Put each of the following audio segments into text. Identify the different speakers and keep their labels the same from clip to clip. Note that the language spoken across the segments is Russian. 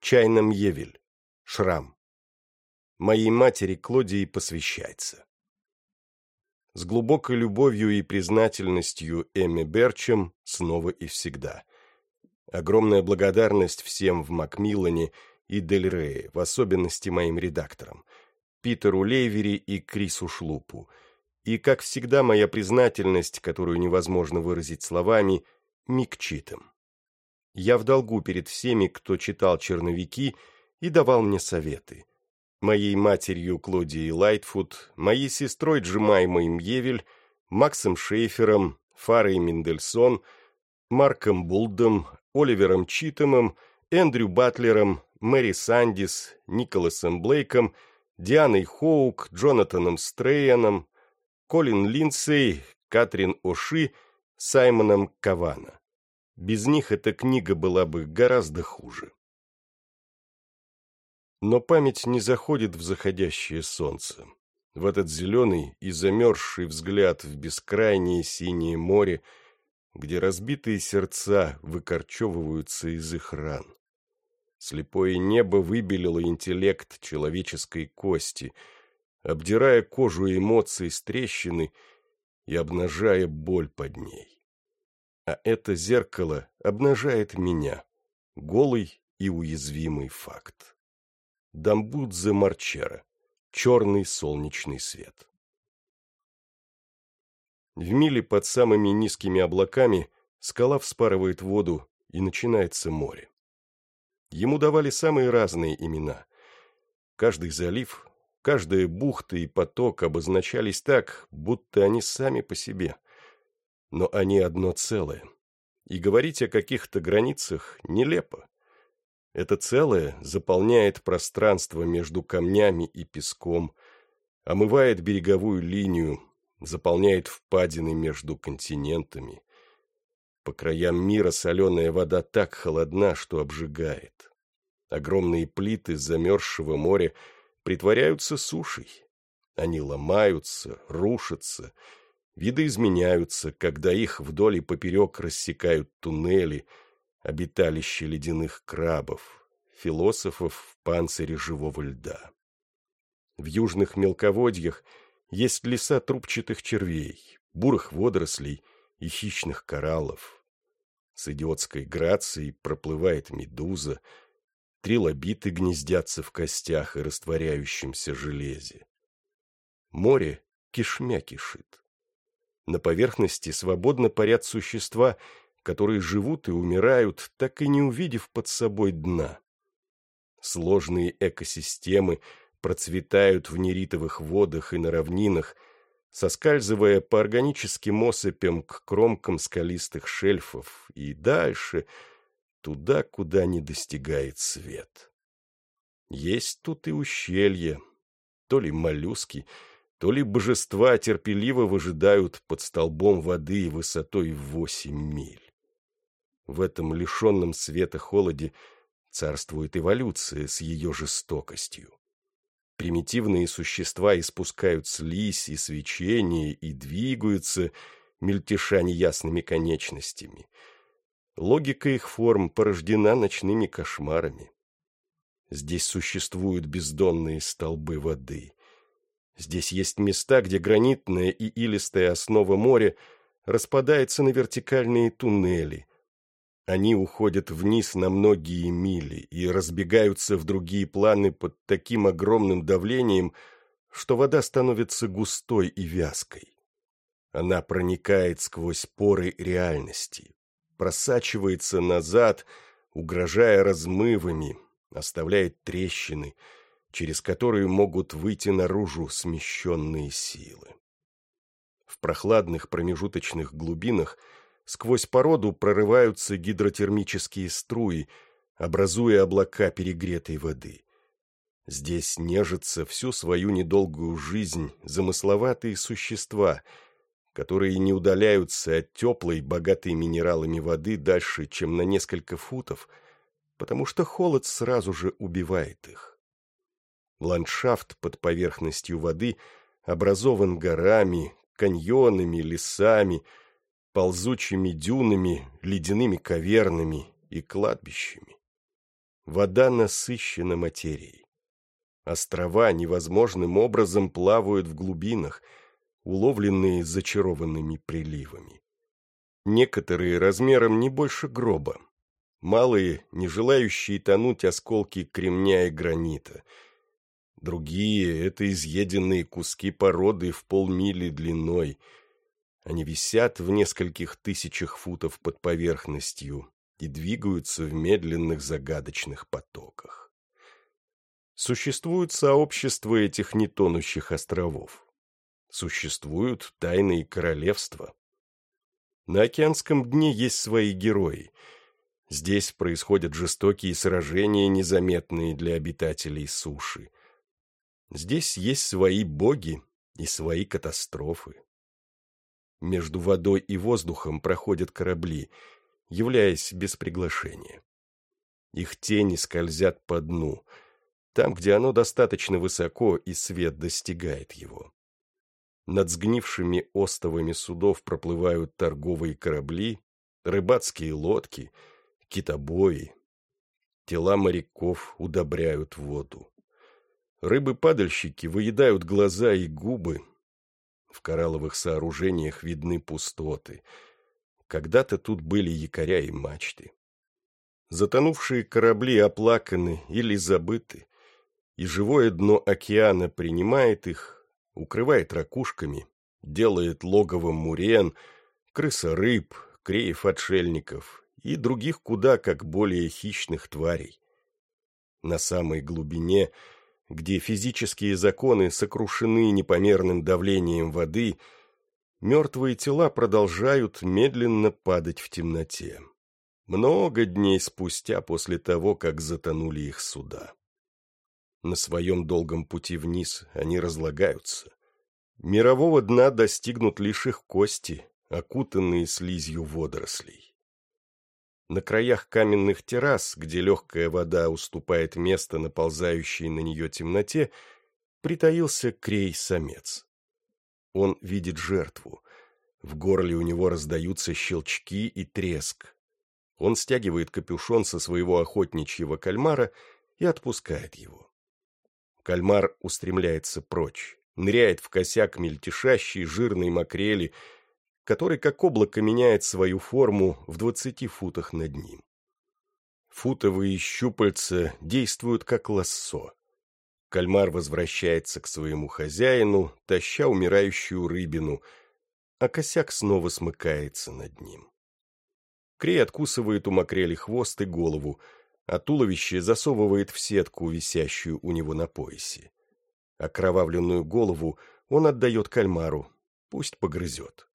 Speaker 1: Чайна-Мьевель. Шрам. Моей матери Клодии посвящается. С глубокой любовью и признательностью Эмми Берчем снова и всегда. Огромная благодарность всем в Макмиллане и Дель Рее, в особенности моим редакторам, Питеру Лейвери и Крису Шлупу. И, как всегда, моя признательность, которую невозможно выразить словами, Мик Читам. Я в долгу перед всеми, кто читал черновики и давал мне советы. Моей матерью Клодией Лайтфуд, моей сестрой Джемаймой Мьевель, Максом Шейфером, Фарой Мендельсон, Марком Булдом, Оливером Читамом, Эндрю Батлером, Мэри Сандис, Николасом Блейком, Дианой Хоук, Джонатаном Стрейаном, Колин Линдсей, Катрин Оши, Саймоном Кавана. Без них эта книга была бы гораздо хуже. Но память не заходит в заходящее солнце, в этот зеленый и замерзший взгляд в бескрайнее синее море, где разбитые сердца выкорчевываются из их ран. Слепое небо выбелило интеллект человеческой кости, обдирая кожу эмоций с трещины и обнажая боль под ней. А это зеркало обнажает меня, голый и уязвимый факт. Дамбудзе Марчера. Черный солнечный свет. В миле под самыми низкими облаками скала вспарывает воду, и начинается море. Ему давали самые разные имена. Каждый залив, каждая бухта и поток обозначались так, будто они сами по себе. Но они одно целое, и говорить о каких-то границах нелепо. Это целое заполняет пространство между камнями и песком, омывает береговую линию, заполняет впадины между континентами. По краям мира соленая вода так холодна, что обжигает. Огромные плиты замерзшего моря притворяются сушей. Они ломаются, рушатся, видоизменяются, когда их вдоль и поперек рассекают туннели, обиталища ледяных крабов, философов в панцире живого льда. В южных мелководьях есть леса трубчатых червей, бурых водорослей и хищных кораллов. С идиотской грацией проплывает медуза, трилобиты гнездятся в костях и растворяющемся железе. Море кишмя кишит. На поверхности свободно парят существа, которые живут и умирают, так и не увидев под собой дна. Сложные экосистемы процветают в неритовых водах и на равнинах, соскальзывая по органическим осыпям к кромкам скалистых шельфов и дальше, туда, куда не достигает свет. Есть тут и ущелья, то ли моллюски, то ли божества терпеливо выжидают под столбом воды высотой в 8 миль. В этом лишенном света холоде царствует эволюция с ее жестокостью. Примитивные существа испускают слизь и свечение и двигаются, мельтеша неясными конечностями. Логика их форм порождена ночными кошмарами. Здесь существуют бездонные столбы воды. Здесь есть места, где гранитная и илистая основа моря распадается на вертикальные туннели. Они уходят вниз на многие мили и разбегаются в другие планы под таким огромным давлением, что вода становится густой и вязкой. Она проникает сквозь поры реальности, просачивается назад, угрожая размывами, оставляет трещины, через которые могут выйти наружу смещенные силы. В прохладных промежуточных глубинах сквозь породу прорываются гидротермические струи, образуя облака перегретой воды. Здесь нежатся всю свою недолгую жизнь замысловатые существа, которые не удаляются от теплой, богатой минералами воды дальше, чем на несколько футов, потому что холод сразу же убивает их. Ландшафт под поверхностью воды образован горами, каньонами, лесами, ползучими дюнами, ледяными кавернами и кладбищами. Вода насыщена материей. Острова невозможным образом плавают в глубинах, уловленные зачарованными приливами. Некоторые размером не больше гроба. Малые, не желающие тонуть осколки кремня и гранита. Другие — это изъеденные куски породы в полмили длиной. Они висят в нескольких тысячах футов под поверхностью и двигаются в медленных загадочных потоках. Существует сообщество этих нетонущих островов. Существуют тайные королевства. На океанском дне есть свои герои. Здесь происходят жестокие сражения, незаметные для обитателей суши. Здесь есть свои боги и свои катастрофы. Между водой и воздухом проходят корабли, являясь без приглашения. Их тени скользят по дну, там, где оно достаточно высоко и свет достигает его. Над сгнившими остовами судов проплывают торговые корабли, рыбацкие лодки, китобои. Тела моряков удобряют воду. Рыбы-падальщики выедают глаза и губы. В коралловых сооружениях видны пустоты. Когда-то тут были якоря и мачты. Затонувшие корабли оплаканы или забыты, и живое дно океана принимает их, укрывает ракушками, делает логовом мурен, крысорыб, креев-отшельников и других куда как более хищных тварей. На самой глубине, где физические законы сокрушены непомерным давлением воды, мертвые тела продолжают медленно падать в темноте. Много дней спустя после того, как затонули их суда. На своем долгом пути вниз они разлагаются. Мирового дна достигнут лишь их кости, окутанные слизью водорослей. На краях каменных террас, где легкая вода уступает место наползающей на нее темноте, притаился крей-самец. Он видит жертву. В горле у него раздаются щелчки и треск. Он стягивает капюшон со своего охотничьего кальмара и отпускает его. Кальмар устремляется прочь, ныряет в косяк мельтешащей жирной макрели, который как облако меняет свою форму в 20 футах над ним. Футовые щупальца действуют как лассо. Кальмар возвращается к своему хозяину, таща умирающую рыбину, а косяк снова смыкается над ним. Крей откусывает у макрели хвост и голову, а туловище засовывает в сетку, висящую у него на поясе. Окровавленную голову он отдает кальмару, пусть погрызет.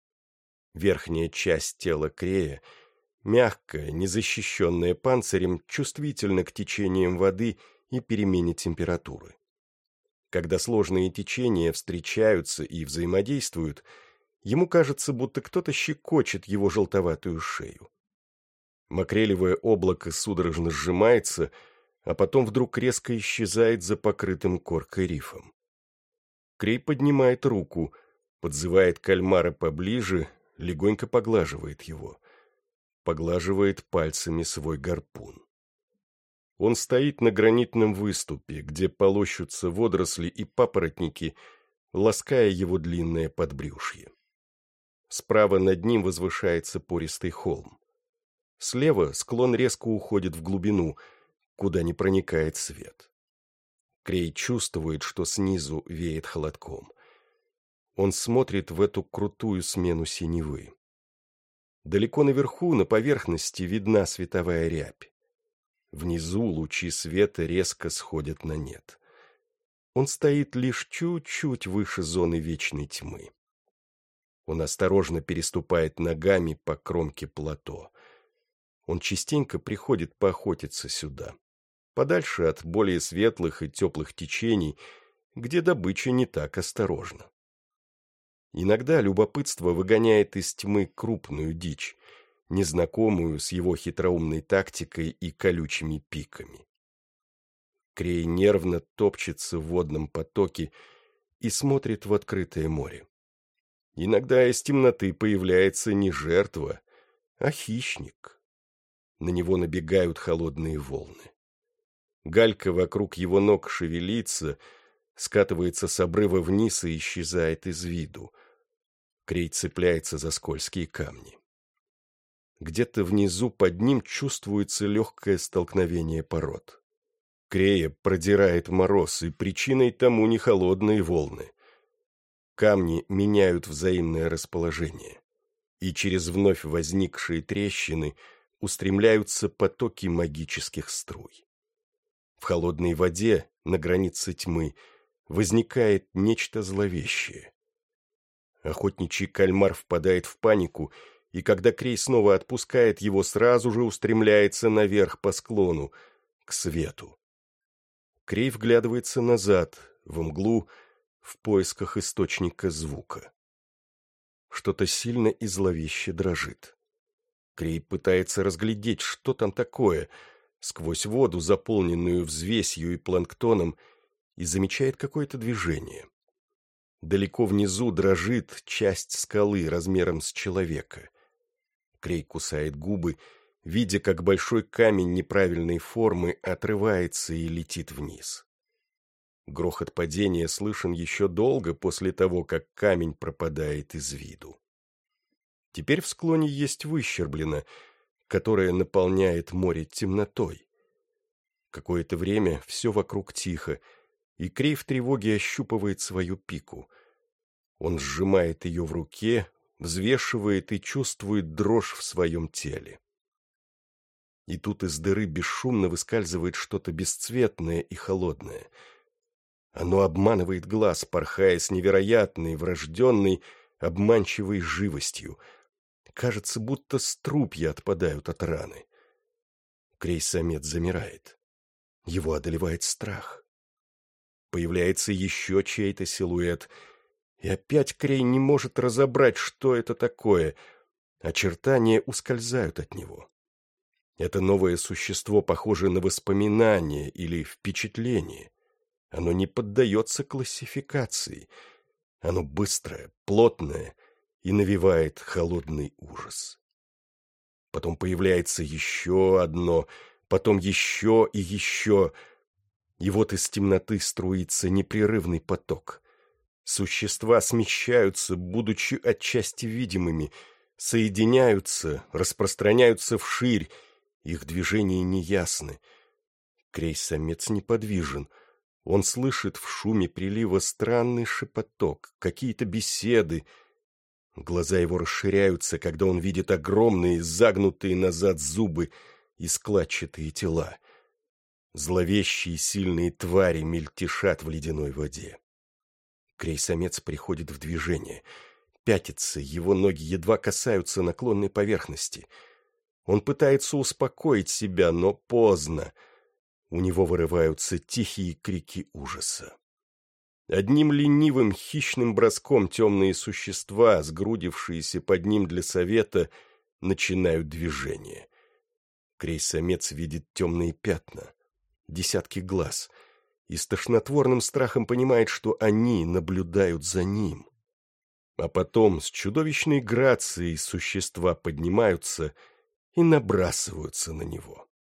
Speaker 1: Верхняя часть тела крея, мягкая, незащищенная панцирем, чувствительна к течениям воды и перемене температуры. Когда сложные течения встречаются и взаимодействуют, ему кажется, будто кто-то щекочет его желтоватую шею. Макрелевое облако судорожно сжимается, а потом вдруг резко исчезает за покрытым коркой рифом. Крей поднимает руку, подзывает кальмара поближе, легонько поглаживает его. Поглаживает пальцами свой гарпун. Он стоит на гранитном выступе, где полощутся водоросли и папоротники, лаская его длинное подбрюшье. Справа над ним возвышается пористый холм. Слева склон резко уходит в глубину, куда не проникает свет. Крей чувствует, что снизу веет холодком. Он смотрит в эту крутую смену синевы. Далеко наверху, на поверхности, видна световая рябь. Внизу лучи света резко сходят на нет. Он стоит лишь чуть-чуть выше зоны вечной тьмы. Он осторожно переступает ногами по кромке плато. Он частенько приходит поохотиться сюда, подальше от более светлых и теплых течений, где добыча не так осторожна. Иногда любопытство выгоняет из тьмы крупную дичь, незнакомую с его хитроумной тактикой и колючими пиками. Крей нервно топчется в водном потоке и смотрит в открытое море. Иногда из темноты появляется не жертва, а хищник. На него набегают холодные волны. Галька вокруг его ног шевелится, скатывается с обрыва вниз и исчезает из виду. Крей цепляется за скользкие камни. Где-то внизу под ним чувствуется легкое столкновение пород. Крея продирает мороз, и причиной тому не холодные волны. Камни меняют взаимное расположение, и через вновь возникшие трещины устремляются потоки магических струй. В холодной воде, на границе тьмы, возникает нечто зловещее. Охотничий кальмар впадает в панику, и когда Крей снова отпускает его, сразу же устремляется наверх по склону, к свету. Крей вглядывается назад, в мглу, в поисках источника звука. Что-то сильно и зловеще дрожит. Крей пытается разглядеть, что там такое, сквозь воду, заполненную взвесью и планктоном, и замечает какое-то движение. Далеко внизу дрожит часть скалы размером с человека. Крей кусает губы, видя, как большой камень неправильной формы отрывается и летит вниз. Грохот падения слышен еще долго после того, как камень пропадает из виду. Теперь в склоне есть выщерблина, которая наполняет море темнотой. Какое-то время все вокруг тихо, и Крей в тревоге ощупывает свою пику. Он сжимает ее в руке, взвешивает и чувствует дрожь в своем теле. И тут из дыры бесшумно выскальзывает что-то бесцветное и холодное. Оно обманывает глаз, порхая с невероятной, врожденной, обманчивой живостью. Кажется, будто струпья отпадают от раны. Крей-самец замирает. Его одолевает страх. Появляется еще чей-то силуэт, и опять Крей не может разобрать, что это такое. Очертания ускользают от него. Это новое существо похоже на воспоминание или впечатление. Оно не поддается классификации. Оно быстрое, плотное и навевает холодный ужас. Потом появляется еще одно, потом еще и еще. И вот из темноты струится непрерывный поток. Существа смещаются, будучи отчасти видимыми, соединяются, распространяются вширь, их движения неясны. Крей-самец неподвижен. Он слышит в шуме прилива странный шепоток, какие-то беседы. Глаза его расширяются, когда он видит огромные, загнутые назад зубы и складчатые тела. Зловещие сильные твари мельтешат в ледяной воде. Крей-самец приходит в движение. Пятится, его ноги едва касаются наклонной поверхности. Он пытается успокоить себя, но поздно. У него вырываются тихие крики ужаса. Одним ленивым хищным броском темные существа, сгрудившиеся под ним для совета, начинают движение. Крей-самец видит темные пятна, десятки глаз, и с тошнотворным страхом понимает, что они наблюдают за ним. А потом с чудовищной грацией существа поднимаются и набрасываются на него.